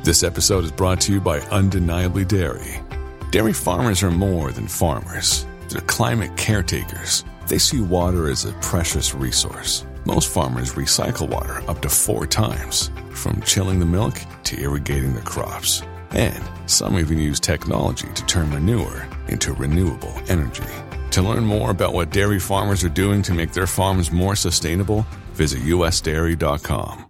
This episode is brought to you by Undeniably Dairy. Dairy farmers are more than farmers. They're climate caretakers. They see water as a precious resource. Most farmers recycle water up to 4 times, from chilling the milk to irrigating their crops. And some even use technology to turn manure into renewable energy. To learn more about what dairy farmers are doing to make their farms more sustainable, visit usdairy.com.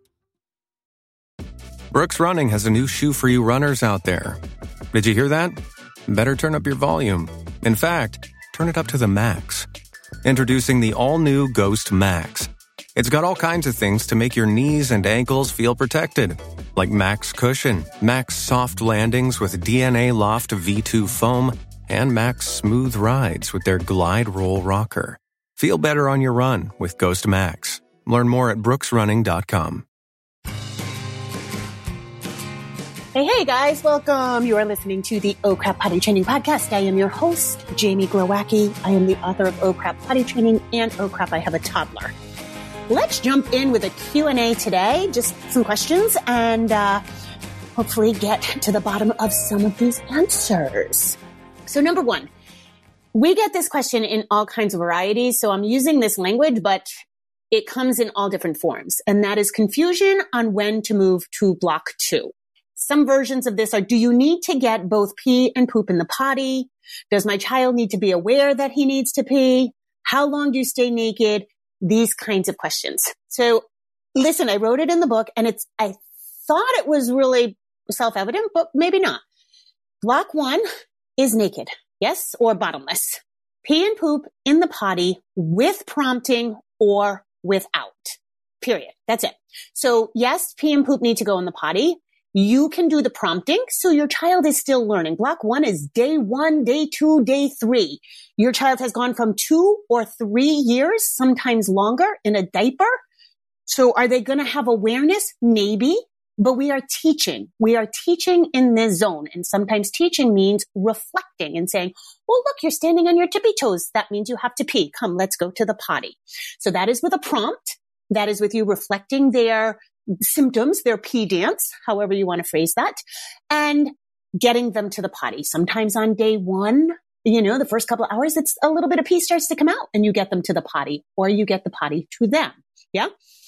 Brooks Running has a new shoe for you runners out there. Did you hear that? Better turn up your volume. In fact, turn it up to the max. Introducing the all-new Ghost Max. It's got all kinds of things to make your knees and ankles feel protected. Like Max Cushion, Max Soft Landings with DNA Loft V2 foam, and Max Smooth Rides with their Glide Roll Rocker. Feel better on your run with Ghost Max. Learn more at brooksrunning.com. Hey guys, welcome. You are listening to the Oh Crap Potty Training Podcast. I am your host, Jamie Glowacki. I am the author of Oh Crap Potty Training and Oh Crap, I Have a Toddler. Let's jump in with a Q&A today, just some questions, and hopefully get to the bottom of some of these answers. So number 1, we get this question in all kinds of varieties. So I'm using this language, but it comes in all different forms. And that is confusion on when to move to block 2. Some versions of this are, do you need to get both pee and poop in the potty? Does my child need to be aware that he needs to pee? How long do you stay naked? These kinds of questions. So listen, I wrote it in the book and I thought it was really self-evident, but maybe not. Block 1 is naked. Yes, or bottomless. Pee and poop in the potty with prompting or without. Period. That's it. So yes, pee and poop need to go in the potty. You can do the prompting, so your child is still learning. Block 1 is day 1, day 2, day 3. Your child has gone from 2 or 3 years, sometimes longer, in a diaper. So are they going to have awareness? Maybe, but we are teaching. We are teaching in this zone. And sometimes teaching means reflecting and saying, well, look, you're standing on your tippy toes. That means you have to pee. Come, let's go to the potty. So that is with a prompt. That is with you reflecting their symptoms, their pee dance, however you want to phrase that, and getting them to the potty. Sometimes on day 1, the first couple of hours, it's a little bit of pee starts to come out and you get them to the potty, or you get the potty to them. Yeah.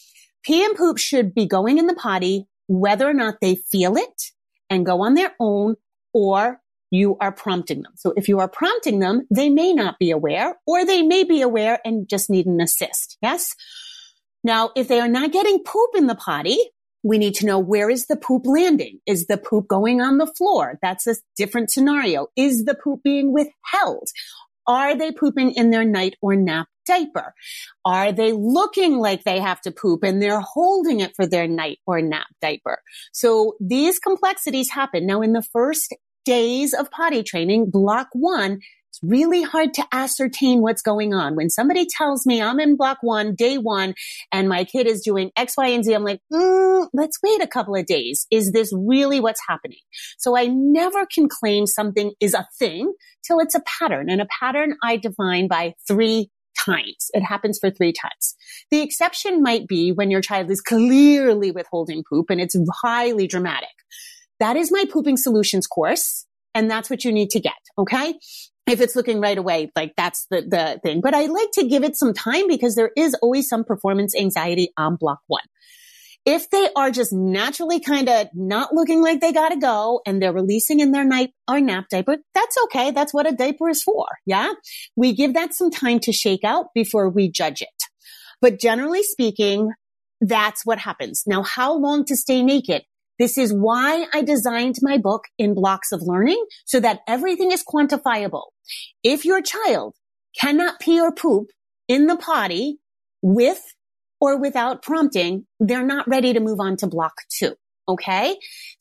Pee and poop should be going in the potty, whether or not they feel it and go on their own, or you are prompting them. So if you are prompting them, they may not be aware, or they may be aware and just need an assist. Yes. Now, if they are not getting poop in the potty, we need to know, where is the poop landing? Is the poop going on the floor? That's a different scenario. Is the poop being withheld? Are they pooping in their night or nap diaper? Are they looking like they have to poop and they're holding it for their night or nap diaper? So these complexities happen. Now, in the first days of potty training, block 1, it's really hard to ascertain what's going on. When somebody tells me I'm in block 1, day 1, and my kid is doing X, Y, and Z, I'm like, let's wait a couple of days. Is this really what's happening? So I never can claim something is a thing till it's a pattern. And a pattern I define by 3 times. It happens for 3 times. The exception might be when your child is clearly withholding poop and it's highly dramatic. That is my pooping solutions course. And that's what you need to get. Okay. If it's looking right away, like that's the thing. But I like to give it some time because there is always some performance anxiety on block 1. If they are just naturally kind of not looking like they got to go and they're releasing in their night or nap diaper, that's okay. That's what a diaper is for. Yeah. We give that some time to shake out before we judge it. But generally speaking, that's what happens. Now, how long to stay naked? This is why I designed my book in blocks of learning, so that everything is quantifiable. If your child cannot pee or poop in the potty with or without prompting, they're not ready to move on to block 2. Okay.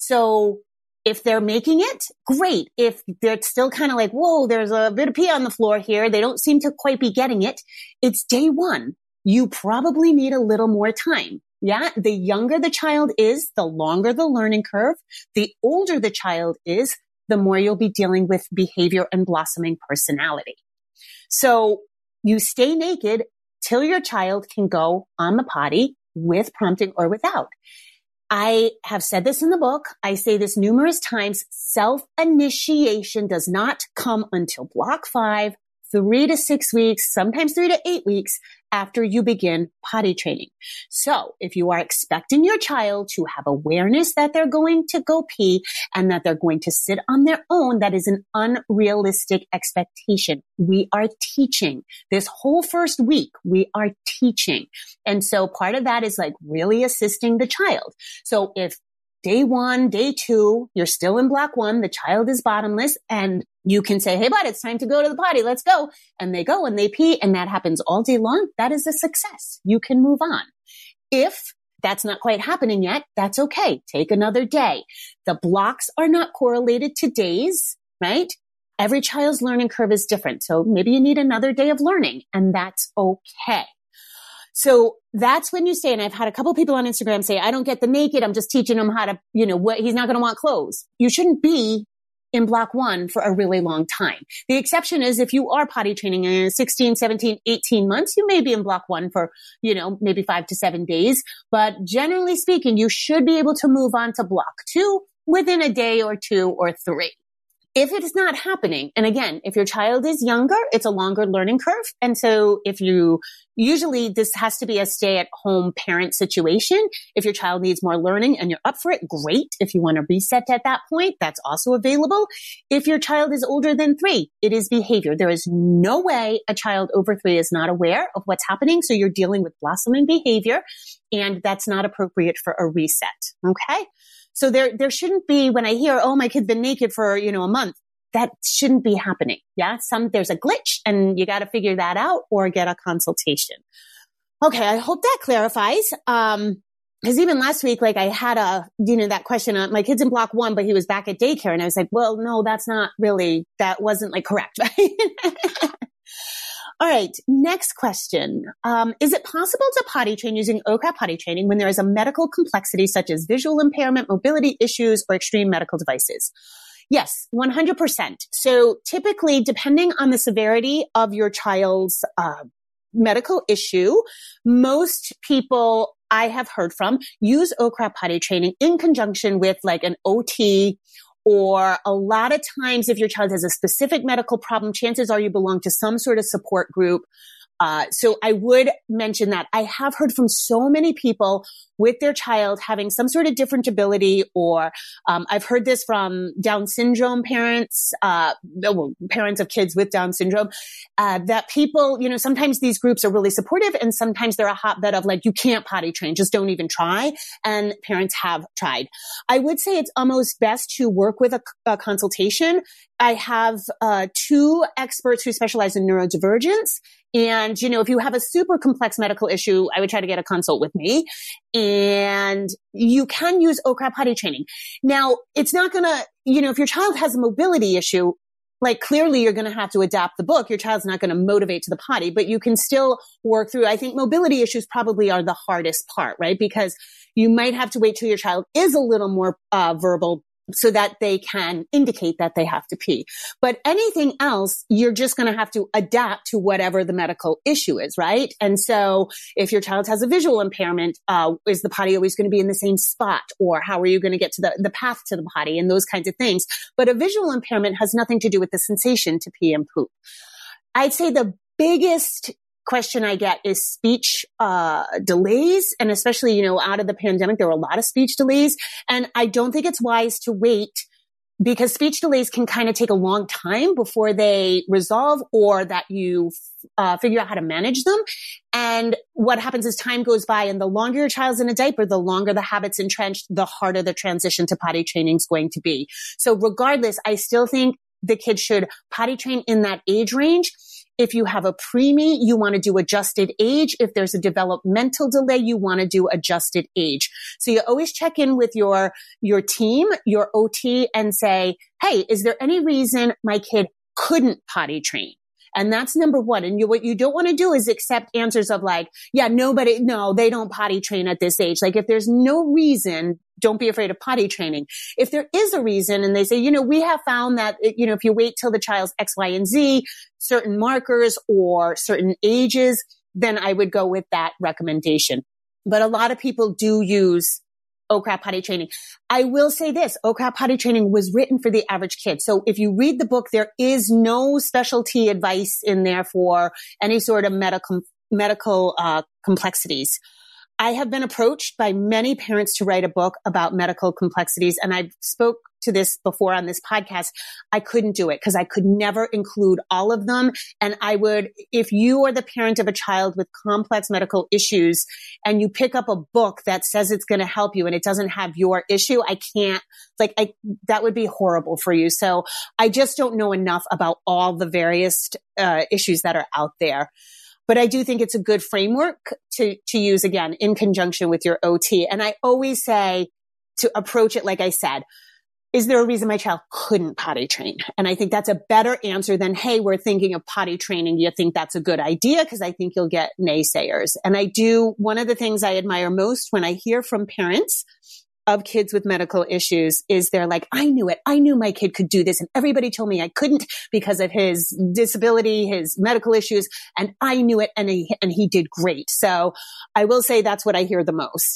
So if they're making it, great. If they're still kind of like, whoa, there's a bit of pee on the floor here, they don't seem to quite be getting it, it's day 1. You probably need a little more time. Yeah. The younger the child is, the longer the learning curve. The older the child is, the more you'll be dealing with behavior and blossoming personality. So you stay naked till your child can go on the potty with prompting or without. I have said this in the book. I say this numerous times. Self-initiation does not come until block 5, 3 to 6 weeks, sometimes 3 to 8 weeks after you begin potty training. So if you are expecting your child to have awareness that they're going to go pee and that they're going to sit on their own, that is an unrealistic expectation. We are teaching. This whole first week, we are teaching. And so part of that is like really assisting the child. So if day 1, day 2, you're still in block 1, the child is bottomless, and you can say, hey, bud, it's time to go to the potty. Let's go. And they go and they pee, and that happens all day long. That is a success. You can move on. If that's not quite happening yet, that's okay. Take another day. The blocks are not correlated to days, right? Every child's learning curve is different. So maybe you need another day of learning, and that's okay. So that's when you say, and I've had a couple people on Instagram say, I don't get the naked. I'm just teaching him how to, what he's not going to want clothes. You shouldn't be in block 1 for a really long time. The exception is if you are potty training in 16, 17, 18 months, you may be in block 1 for, maybe 5 to 7 days. But generally speaking, you should be able to move on to block 2 within a day or 2 or 3. If it is not happening, and again, if your child is younger, it's a longer learning curve. And so usually this has to be a stay-at-home parent situation. If your child needs more learning and you're up for it, great. If you want to reset at that point, that's also available. If your child is older than 3, it is behavior. There is no way a child over 3 is not aware of what's happening. So you're dealing with blossoming behavior, and that's not appropriate for a reset. Okay? So there shouldn't be, when I hear, oh, my kid's been naked for, a month, that shouldn't be happening. Yeah. There's a glitch, and you got to figure that out or get a consultation. Okay. I hope that clarifies. Cause even last week, like I had that question on my kid's in block 1, but he was back at daycare. And I was like, well, no, that wasn't like correct. Right? All right. Next question. Is it possible to potty train using OCRAP potty training when there is a medical complexity such as visual impairment, mobility issues, or extreme medical devices? Yes, 100%. So typically, depending on the severity of your child's medical issue, most people I have heard from use OCRAP potty training in conjunction with like an OT. Or a lot of times, if your child has a specific medical problem, chances are you belong to some sort of support group. So I would mention that I have heard from so many people with their child having some sort of different ability, or I've heard this from Down syndrome parents, parents of kids with Down syndrome, that people, sometimes these groups are really supportive, and sometimes they're a hotbed of like, you can't potty train, just don't even try. And parents have tried. I would say it's almost best to work with a consultation. I have 2 experts who specialize in neurodivergence. And, if you have a super complex medical issue, I would try to get a consult with me. And you can use OCRAP potty training. Now, it's not going to, if your child has a mobility issue, like clearly you're going to have to adapt the book. Your child's not going to motivate to the potty, but you can still work through. I think mobility issues probably are the hardest part, right? Because you might have to wait till your child is a little more verbal so that they can indicate that they have to pee. But anything else, you're just going to have to adapt to whatever the medical issue is, right? And so if your child has a visual impairment, is the potty always going to be in the same spot? Or how are you going to get to the path to the potty and those kinds of things? But a visual impairment has nothing to do with the sensation to pee and poop. I'd say the biggest question I get is speech delays. And especially, out of the pandemic, there were a lot of speech delays. And I don't think it's wise to wait, because speech delays can kind of take a long time before they resolve, or that you figure out how to manage them. And what happens is time goes by, and the longer your child's in a diaper, the longer the habit's entrenched, the harder the transition to potty training is going to be. So regardless, I still think the kid should potty train in that age range. If you have a preemie, you want to do adjusted age. If there's a developmental delay, you want to do adjusted age. So you always check in with your team, your OT, and say, hey, is there any reason my kid couldn't potty train? And that's number one. And what you don't want to do is accept answers of like, yeah, no, they don't potty train at this age. Like if there's no reason, don't be afraid of potty training. If there is a reason and they say, we have found that, if you wait till the child's X, Y, and Z, certain markers or certain ages, then I would go with that recommendation. But a lot of people do use OCRAP potty training. I will say this, OCRAP potty training was written for the average kid. So if you read the book, there is no specialty advice in there for any sort of medical complexities. I have been approached by many parents to write a book about medical complexities, and I spoke to this before on this podcast. I couldn't do it because I could never include all of them. And I would, if you are the parent of a child with complex medical issues and you pick up a book that says it's going to help you and it doesn't have your issue, I can't, that would be horrible for you. So I just don't know enough about all the various issues that are out there. But I do think it's a good framework to use, again, in conjunction with your OT. And I always say to approach it like I said, is there a reason my child couldn't potty train? And I think that's a better answer than, hey, we're thinking of potty training. Do you think that's a good idea? Because I think you'll get naysayers. And one of the things I admire most when I hear from parents of kids with medical issues is they're like, I knew it. I knew my kid could do this. And everybody told me I couldn't because of his disability, his medical issues. And I knew it. And he did great. So I will say that's what I hear the most.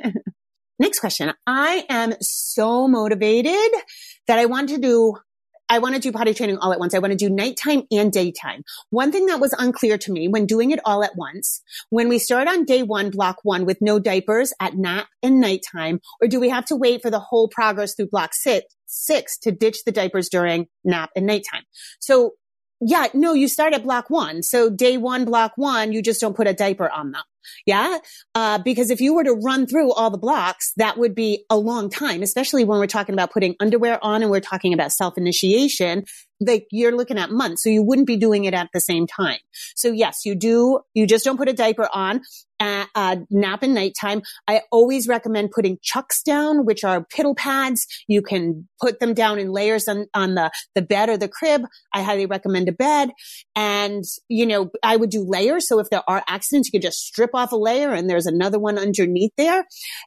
Next question. I am so motivated that I want to do potty training all at once. I want to do nighttime and daytime. One thing that was unclear to me when doing it all at once, when we start on day 1, block 1 with no diapers at nap and nighttime, or do we have to wait for the whole progress through block 6 to ditch the diapers during nap and nighttime? So yeah, no, you start at block 1. So day 1, block 1, you just don't put a diaper on them. Yeah. Because if you were to run through all the blocks, that would be a long time, especially when we're talking about putting underwear on and we're talking about self-initiation. Like you're looking at months. So you wouldn't be doing it at the same time. So yes, you just don't put a diaper on at nap and nighttime. I always recommend putting chucks down, which are piddle pads. You can put them down in layers on the bed or the crib. I highly recommend a bed. And, I would do layers. So if there are accidents, you could just strip off a layer and there's another one underneath there.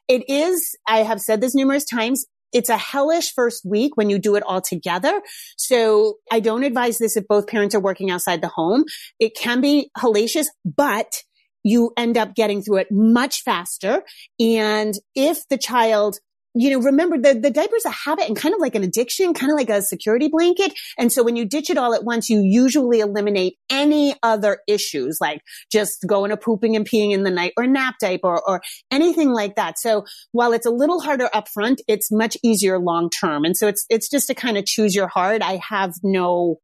I have said this numerous times, it's a hellish first week when you do it all together. So I don't advise this if both parents are working outside the home. It can be hellacious, but you end up getting through it much faster. And if the child, remember the diaper's a habit and kind of like an addiction, kind of like a security blanket. And so when you ditch it all at once, you usually eliminate any other issues, like just going to pooping and peeing in the night or nap diaper or anything like that. So while it's a little harder up front, it's much easier long term. And so it's just to kind of choose your heart. I have no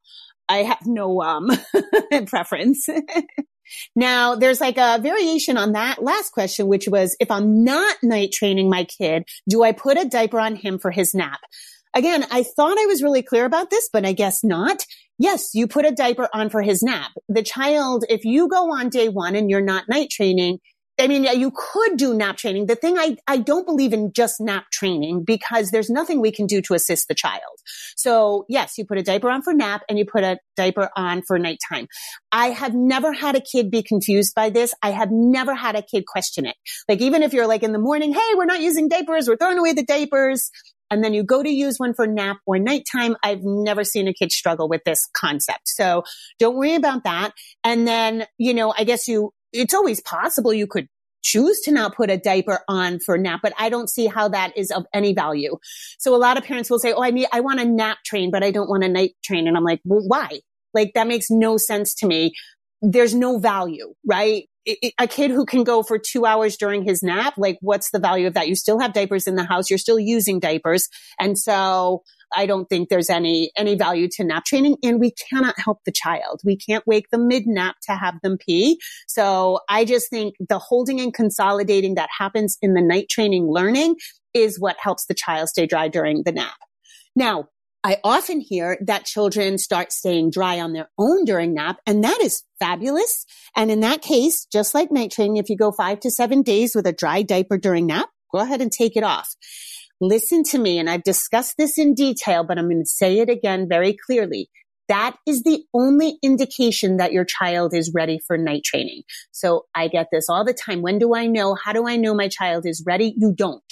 preference. Now, there's like a variation on that last question, which was, if I'm not night training my kid, do I put a diaper on him for his nap? Again, I thought I was really clear about this, but I guess not. Yes, you put a diaper on for his nap. The child, if you go on day 1 and you're not night training, you could do nap training. The thing I don't believe in just nap training because there's nothing we can do to assist the child. So yes, you put a diaper on for nap and you put a diaper on for nighttime. I have never had a kid be confused by this. I have never had a kid question it. Like even if you're like in the morning, hey, we're not using diapers, we're throwing away the diapers. And then you go to use one for nap or nighttime. I've never seen a kid struggle with this concept. So don't worry about that. And then, I guess it's always possible you could choose to not put a diaper on for nap, but I don't see how that is of any value. So a lot of parents will say, oh, I want to nap train, but I don't want to night train. And I'm like, well, why? Like that makes no sense to me. There's no value, right? A kid who can go for 2 hours during his nap, like what's the value of that? You still have diapers in the house. You're still using diapers. And so I don't think there's any value to nap training, and we cannot help the child. We can't wake them mid-nap to have them pee. So I just think the holding and consolidating that happens in the night training learning is what helps the child stay dry during the nap. Now, I often hear that children start staying dry on their own during nap, and that is fabulous. And in that case, just like night training, if you go 5 to 7 days with a dry diaper during nap, go ahead and take it off. Listen to me, and I've discussed this in detail, but I'm going to say it again very clearly. That is the only indication that your child is ready for night training. So I get this all the time. When do I know? How do I know my child is ready? You don't.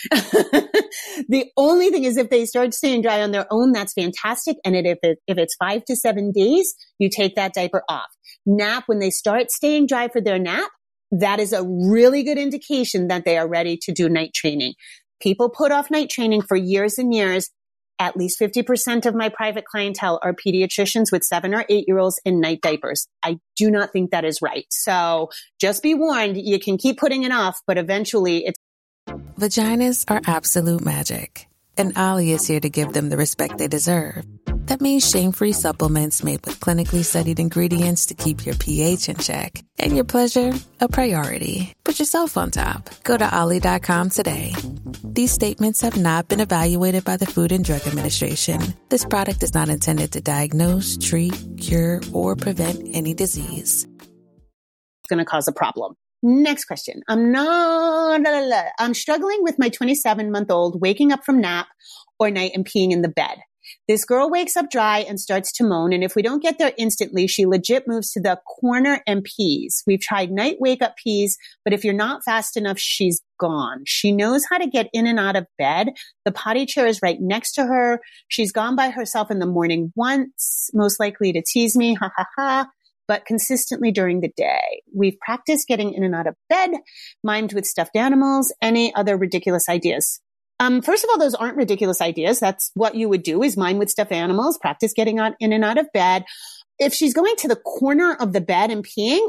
The only thing is if they start staying dry on their own, that's fantastic. And if it's 5 to 7 days, you take that diaper off. Nap, when they start staying dry for their nap, that is a really good indication that they are ready to do night training. People put off night training for years and years. At least 50% of my private clientele are pediatricians with 7 or 8-year-olds in night diapers. I do not think that is right. So just be warned, you can keep putting it off, but eventually it's... Vaginas are absolute magic, and Ollie is here to give them the respect they deserve. That means shame-free supplements made with clinically studied ingredients to keep your pH in check and your pleasure a priority. Put yourself on top. Go to Ollie.com today. These statements have not been evaluated by the Food and Drug Administration. This product is not intended to diagnose, treat, cure, or prevent any disease. It's going to cause a problem. Next question. I'm struggling with my 27-month-old waking up from nap or night and peeing in the bed. This girl wakes up dry and starts to moan, and if we don't get there instantly, she legit moves to the corner and pees. We've tried night wake-up pees, but if you're not fast enough, she's gone. She knows how to get in and out of bed. The potty chair is right next to her. She's gone by herself in the morning once, most likely to tease me, ha ha ha, but consistently during the day. We've practiced getting in and out of bed, mimed with stuffed animals, any other ridiculous ideas. First of all, those aren't ridiculous ideas. That's what you would do is mime with stuffed animals, practice getting in and out of bed. If she's going to the corner of the bed and peeing,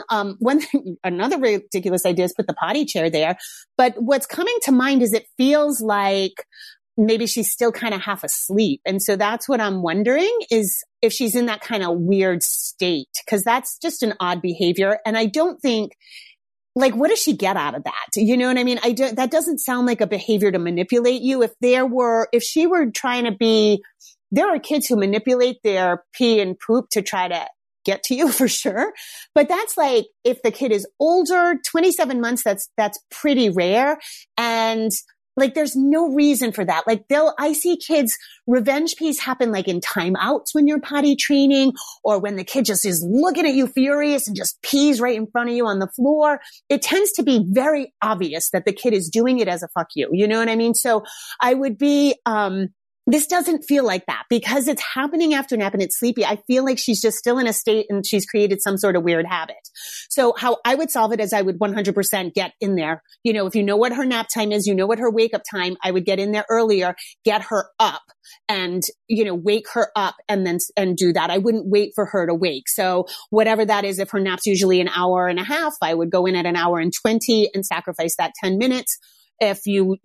another ridiculous idea is put the potty chair there. But what's coming to mind is it feels like maybe she's still kind of half asleep. And so that's what I'm wondering is if she's in that kind of weird state, because that's just an odd behavior. And I don't think... Like, what does she get out of that? You know what I mean? That doesn't sound like a behavior to manipulate you. If she were trying to be, there are kids who manipulate their pee and poop to try to get to you for sure. But that's like, if the kid is older, 27 months, that's pretty rare. And like, there's no reason for that. Like I see kids, revenge pees happen like in timeouts when you're potty training, or when the kid just is looking at you furious and just pees right in front of you on the floor. It tends to be very obvious that the kid is doing it as a fuck you. You know what I mean? So I would be, this doesn't feel like that because it's happening after nap and it's sleepy. I feel like she's just still in a state and she's created some sort of weird habit. So how I would solve it is I would 100% get in there. You know, if you know what her nap time is, you know what her wake up time, I would get in there earlier, get her up and, you know, wake her up and do that. I wouldn't wait for her to wake. So whatever that is, if her nap's usually an hour and a half, I would go in at an hour and 20 and sacrifice that 10 minutes. If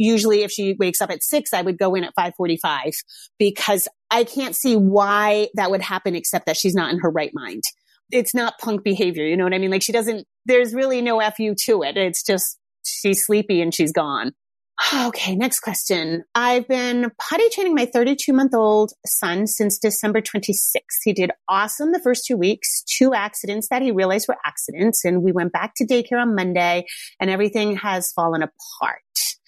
she wakes up at 6, I would go in at 5:45 because I can't see why that would happen except that she's not in her right mind. It's not punk behavior. You know what I mean? Like there's really no FU to it. It's just, she's sleepy and she's gone. Okay. Next question. I've been potty training my 32-month-old son since December 26th. He did awesome the first 2 weeks, 2 accidents that he realized were accidents. And we went back to daycare on Monday and everything has fallen apart.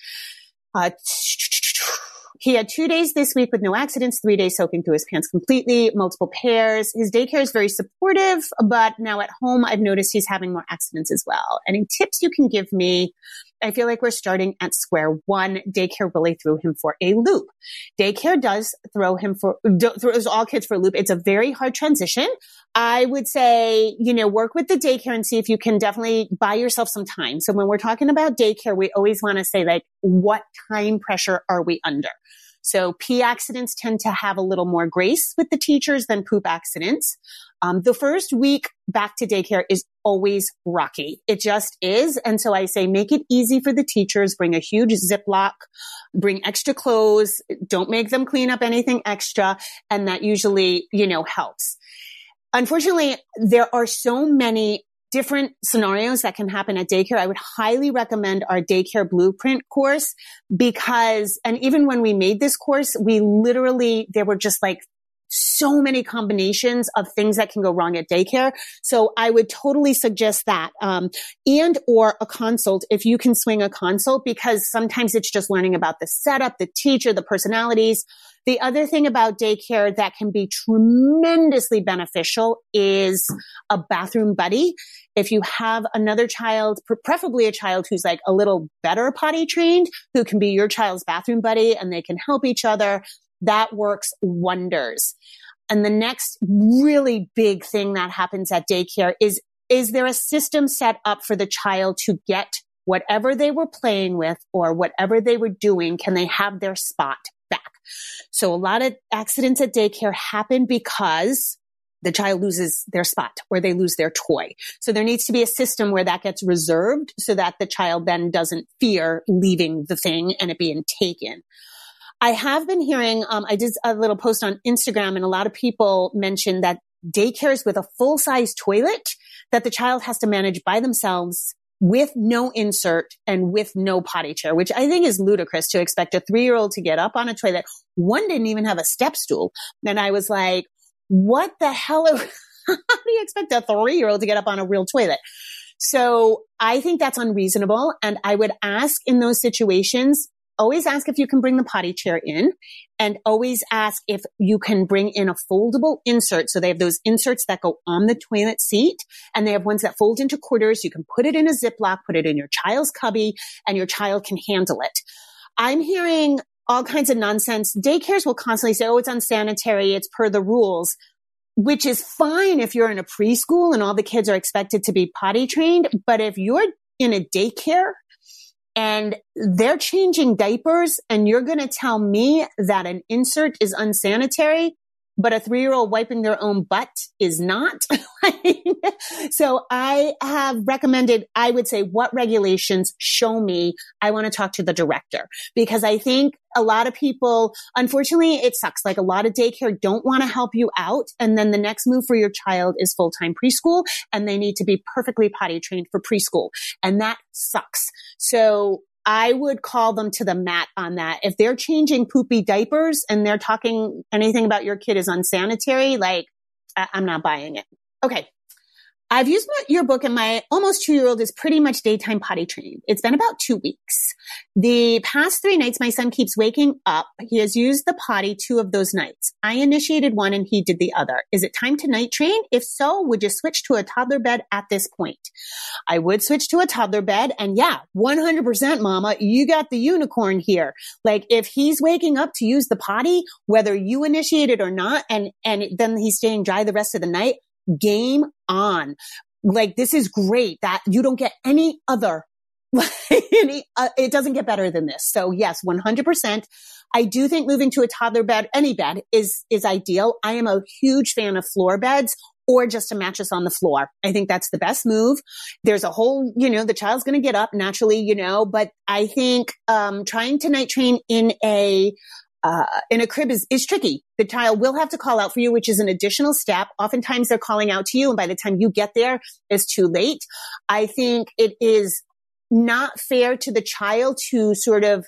He had 2 days this week with no accidents, 3 days soaking through his pants completely, multiple pairs. His daycare is very supportive, but now at home, I've noticed he's having more accidents as well. Any tips you can give me? I feel like we're starting at square one. Daycare really threw him for a loop. Daycare does throws all kids for a loop. It's a very hard transition. I would say, you know, work with the daycare and see if you can definitely buy yourself some time. So when we're talking about daycare, we always want to say like, what time pressure are we under? So pee accidents tend to have a little more grace with the teachers than poop accidents. The first week back to daycare is always rocky. It just is. And so I say, make it easy for the teachers, bring a huge Ziploc, bring extra clothes, don't make them clean up anything extra. And that usually, you know, helps. Unfortunately, there are so many different scenarios that can happen at daycare. I would highly recommend our daycare blueprint course because, and even when we made this course, there were just like so many combinations of things that can go wrong at daycare. So I would totally suggest that, and or a consult if you can swing a consult, because sometimes it's just learning about the setup, the teacher, the personalities. The other thing about daycare that can be tremendously beneficial is a bathroom buddy. If you have another child, preferably a child who's like a little better potty trained, who can be your child's bathroom buddy and they can help each other, that works wonders. And the next really big thing that happens at daycare is there a system set up for the child to get whatever they were playing with or whatever they were doing, can they have their spot back? So a lot of accidents at daycare happen because the child loses their spot or they lose their toy. So there needs to be a system where that gets reserved so that the child then doesn't fear leaving the thing and it being taken. I have been hearing, I did a little post on Instagram and a lot of people mentioned that daycares with a full-size toilet that the child has to manage by themselves with no insert and with no potty chair, which I think is ludicrous to expect a 3-year-old to get up on a toilet. One didn't even have a step stool. And I was like, what the hell? How do you expect a 3-year-old to get up on a real toilet? So I think that's unreasonable. And I would ask in those situations, always ask if you can bring the potty chair in, and always ask if you can bring in a foldable insert. So they have those inserts that go on the toilet seat, and they have ones that fold into quarters. You can put it in a Ziploc, put it in your child's cubby, and your child can handle it. I'm hearing all kinds of nonsense. Daycares will constantly say, oh, it's unsanitary, it's per the rules, which is fine if you're in a preschool and all the kids are expected to be potty trained. But if you're in a daycare and they're changing diapers and you're going to tell me that an insert is unsanitary, but a 3-year-old wiping their own butt is not. So I have recommended, I would say, what regulations show me. I want to talk to the director, because I think a lot of people, unfortunately, it sucks. Like a lot of daycare don't want to help you out. And then the next move for your child is full-time preschool, and they need to be perfectly potty trained for preschool. And that sucks. So I would call them to the mat on that. If they're changing poopy diapers and they're talking anything about your kid is unsanitary, like I'm not buying it. Okay. I've used your book, and my almost 2-year-old is pretty much daytime potty trained. It's been about 2 weeks. The past 3 nights, my son keeps waking up. He has used the potty 2 of those nights. I initiated one and he did the other. Is it time to night train? If so, would you switch to a toddler bed at this point? I would switch to a toddler bed, and yeah, 100% mama, you got the unicorn here. Like if he's waking up to use the potty, whether you initiate it or not, and then he's staying dry the rest of the night, game on. Like this is great that you don't get any other, it doesn't get better than this. So yes, 100%. I do think moving to a toddler bed, any bed is ideal. I am a huge fan of floor beds or just a mattress on the floor. I think that's the best move. There's a whole, the child's going to get up naturally, but I think, trying to night train in a crib is tricky. The child will have to call out for you, which is an additional step. Oftentimes they're calling out to you, and by the time you get there, it's too late. I think it is not fair to the child to sort of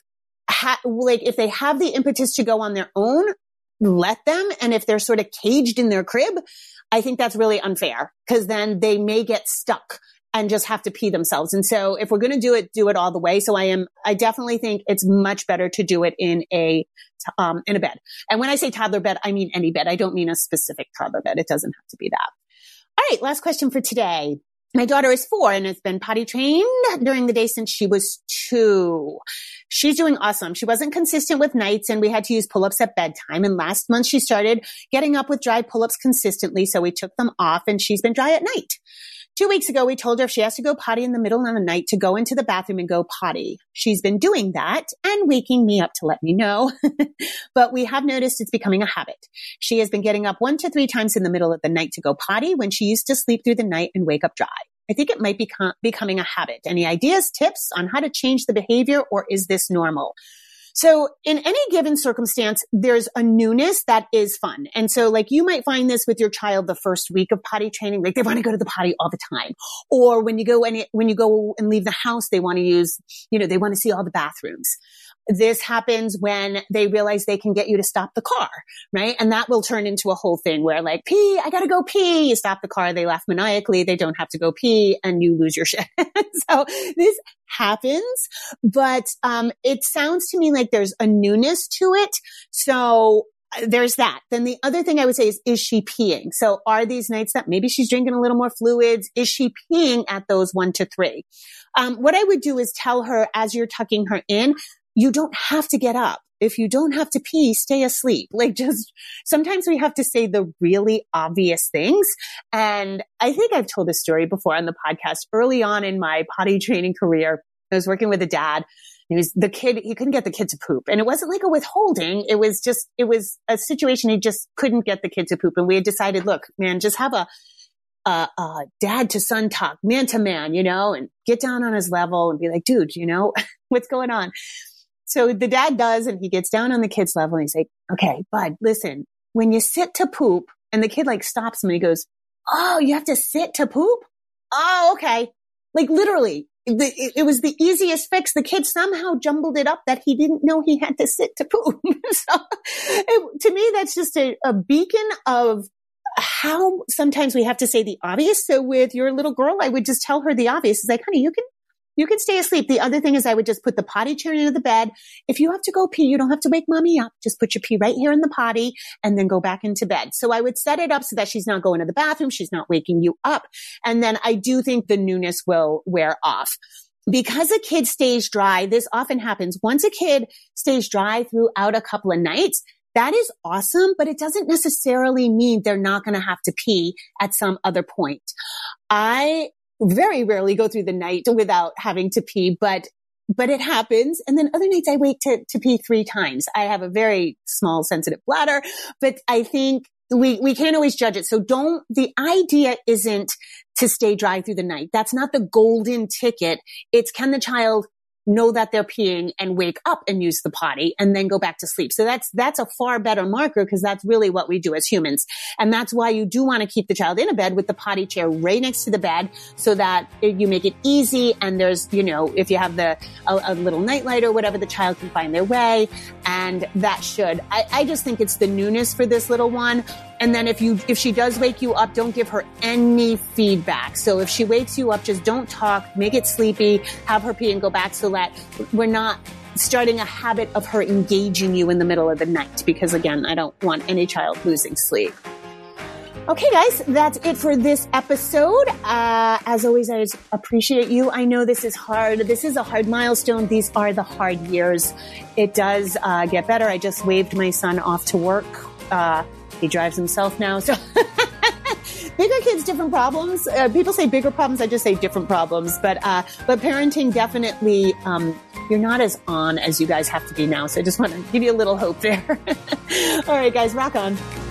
if they have the impetus to go on their own, let them. And if they're sort of caged in their crib, I think that's really unfair, because then they may get stuck and just have to pee themselves. And so if we're going to do it all the way. So I definitely think it's much better to do it in a bed. And when I say toddler bed, I mean any bed. I don't mean a specific toddler bed. It doesn't have to be that. All right. Last question for today. My daughter is 4 and has been potty trained during the day since she was 2. She's doing awesome. She wasn't consistent with nights, and we had to use pull-ups at bedtime. And last month she started getting up with dry pull-ups consistently. So we took them off, and she's been dry at night. 2 weeks ago, we told her if she has to go potty in the middle of the night to go into the bathroom and go potty. She's been doing that and waking me up to let me know. But we have noticed it's becoming a habit. She has been getting up 1 to 3 times in the middle of the night to go potty when she used to sleep through the night and wake up dry. I think it might be becoming a habit. Any ideas, tips on how to change the behavior, or is this normal? So in any given circumstance, there's a newness that is fun. And so like you might find this with your child the first week of potty training, like they want to go to the potty all the time. Or when you go and leave the house, they want to use, they want to see all the bathrooms. This happens when they realize they can get you to stop the car, right? And that will turn into a whole thing where like, pee, I gotta go pee. You stop the car, they laugh maniacally, they don't have to go pee, and you lose your shit. So this happens, but it sounds to me like there's a newness to it. So there's that. Then the other thing I would say is she peeing? So are these nights that maybe she's drinking a little more fluids? Is she peeing at those 1 to 3? What I would do is tell her as you're tucking her in, you don't have to get up. If you don't have to pee, stay asleep. Like sometimes we have to say the really obvious things. And I think I've told this story before on the podcast. Early on in my potty training career, I was working with a dad. He couldn't get the kid to poop. And it wasn't like a withholding. It was a situation. He just couldn't get the kid to poop. And we had decided, look, man, just have a dad to son talk, man to man, and get down on his level and be like, dude, what's going on? So the dad does, and he gets down on the kid's level and he's like, okay, bud, listen, when you sit to poop, and the kid like stops him and he goes, oh, you have to sit to poop? Oh, okay. Like literally, it was the easiest fix. The kid somehow jumbled it up that he didn't know he had to sit to poop. So to me, that's just a beacon of how sometimes we have to say the obvious. So with your little girl, I would just tell her the obvious. It's like, honey, you can stay asleep. The other thing is I would just put the potty chair into the bed. If you have to go pee, you don't have to wake mommy up. Just put your pee right here in the potty and then go back into bed. So I would set it up so that she's not going to the bathroom. She's not waking you up. And then I do think the newness will wear off. Because a kid stays dry, this often happens. Once a kid stays dry throughout a couple of nights, that is awesome, but it doesn't necessarily mean they're not going to have to pee at some other point. I very rarely go through the night without having to pee, but it happens. And then other nights I wait to pee 3 times. I have a very small sensitive bladder, but I think we can't always judge it. So the idea isn't to stay dry through the night. That's not the golden ticket. It's, can the child know that they're peeing and wake up and use the potty and then go back to sleep. So that's a far better marker, because that's really what we do as humans. And that's why you do want to keep the child in a bed with the potty chair right next to the bed, so that you make it easy. And there's, if you have a little nightlight or whatever, the child can find their way. And that I just think it's the newness for this little one. And then if she does wake you up, don't give her any feedback. So if she wakes you up, just don't talk, make it sleepy, have her pee and go back, so that we're not starting a habit of her engaging you in the middle of the night. Because again, I don't want any child losing sleep. Okay, guys, that's it for this episode. As always, I appreciate you. I know this is hard. This is a hard milestone. These are the hard years. It does get better. I just waved my son off to work. He drives himself now. So bigger kids, different problems. People say bigger problems. I just say different problems. But parenting definitely, you're not as on as you guys have to be now. So I just want to give you a little hope there. All right, guys, rock on.